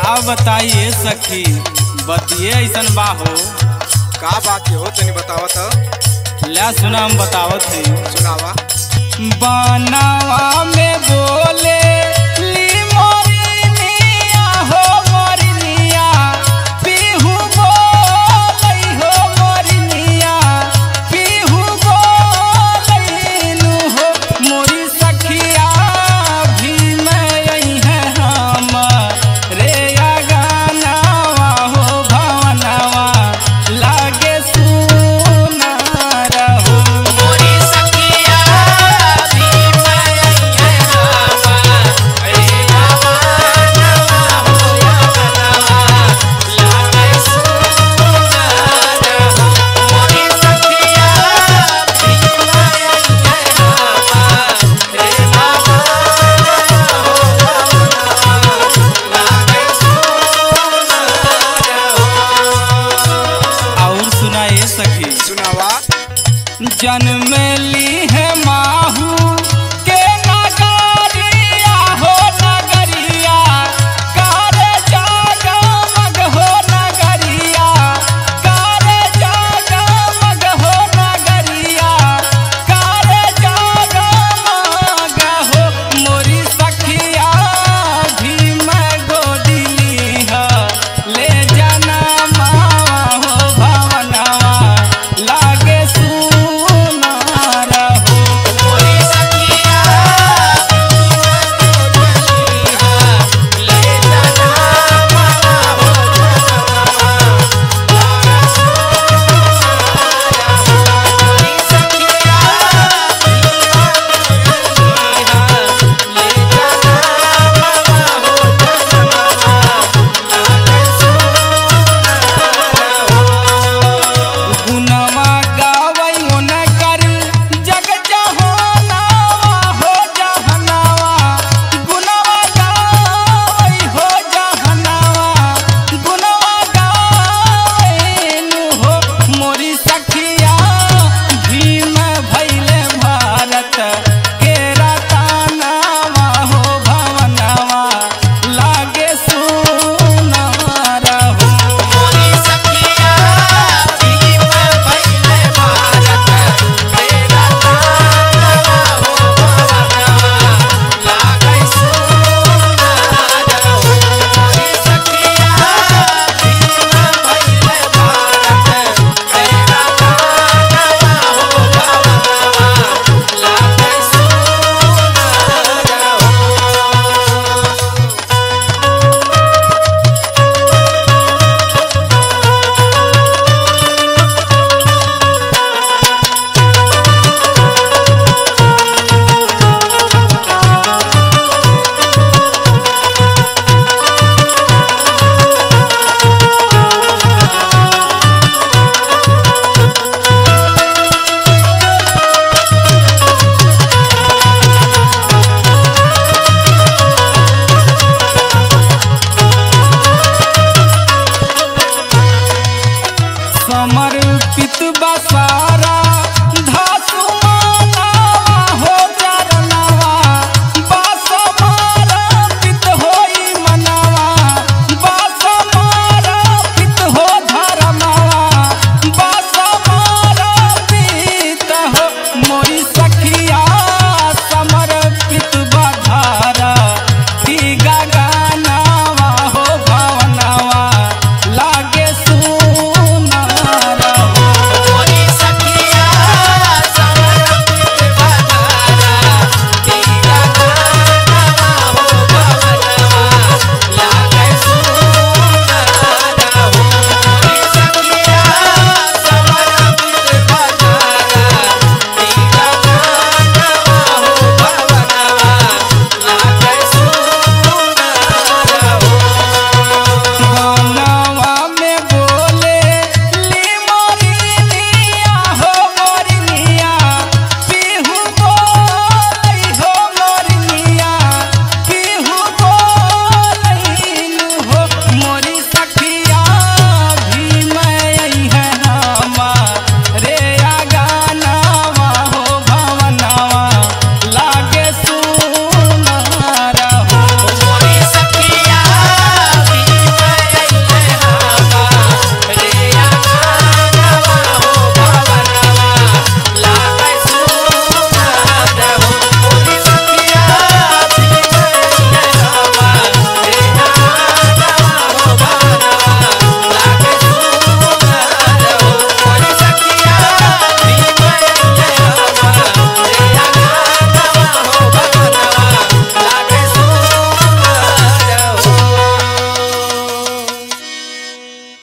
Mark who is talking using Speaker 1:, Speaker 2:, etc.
Speaker 1: अब बताइए सखी, बतिए ऐसन बा हो।
Speaker 2: का बात हो तनी बतावत ह?
Speaker 1: ला सुना, हम बतावत है।
Speaker 2: सुनावा।
Speaker 1: बनावा में बोले ली मोरनिया हो मोरनिया, पीहू बोलई हो मोरनिया, पीहू बोलईनु हो मोरी सखिया भी मैं यही है हम रे गानावा हो भवनवा लागे सुना रहो। मोरी सखिया
Speaker 2: सुनावा।
Speaker 1: जन्म ली है माहू के नगरिया हो नगरिया, कारे जागा मग हो नगरिया, कारे जागा मग हो नगरिया, कारे जागा मग हो मोरी सखिया भी मैं गोदी ली है ले जाना मावा हो भवनवा लागे सुना रहो। मोरी सखिया ले जाना मावा हो भवनवा लागे सुना रहो। मोरी सखिया ले जाना मावा हो भवनवा लागे सुना रहो। गुनवा गावै मन कर जग जहानावा हो जहनावा, गुनवा गावै हो जहनावा, गुनवा गावैनु हो मोरी सखिया भीम भैले भारत के रतनावा हो भवनवा लागे सुना रहो। मोरी सखिया भीम भैले भारत के रतनावा हो भवनवा लागे सुना रहो। मोरी सखिया भीम भैले भारत के रतनावा हो भवनवा लागे सुना रहो। समर्पित बसा